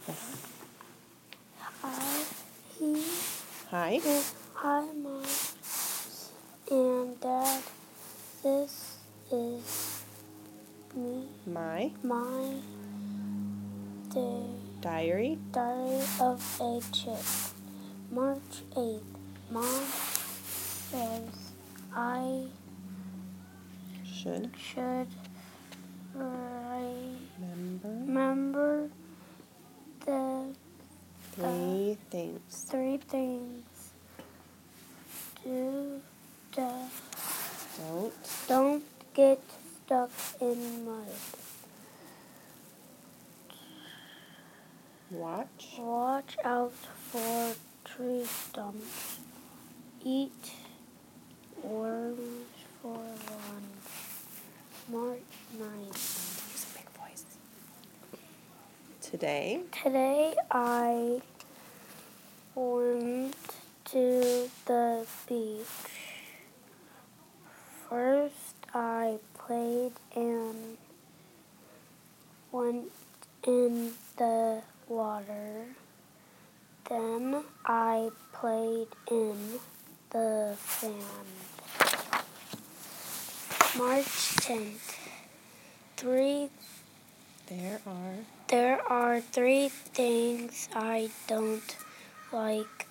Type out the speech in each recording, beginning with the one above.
Hi, Hi. Hi, Mom and Dad. This is My my diary. Diary of a Chick. March 8th. Mom says I Should remember the three things. three things. Don't get stuck in mud. Watch out for tree stumps. Eat worms for lunch. March 9th. Use a big voice. Today I went to the beach. First, I played and went in the water. Then I played in the sand. March 10th. There are three things I don't like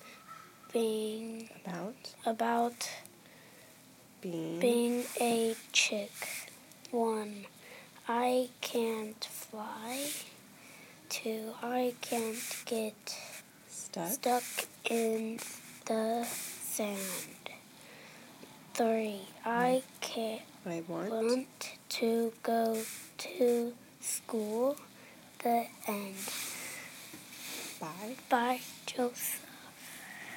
about being a chick. 1. I can't fly. 2. I can't get stuck in the sand. 3. I want to go to school. The end. Bye. Bye, Joseph.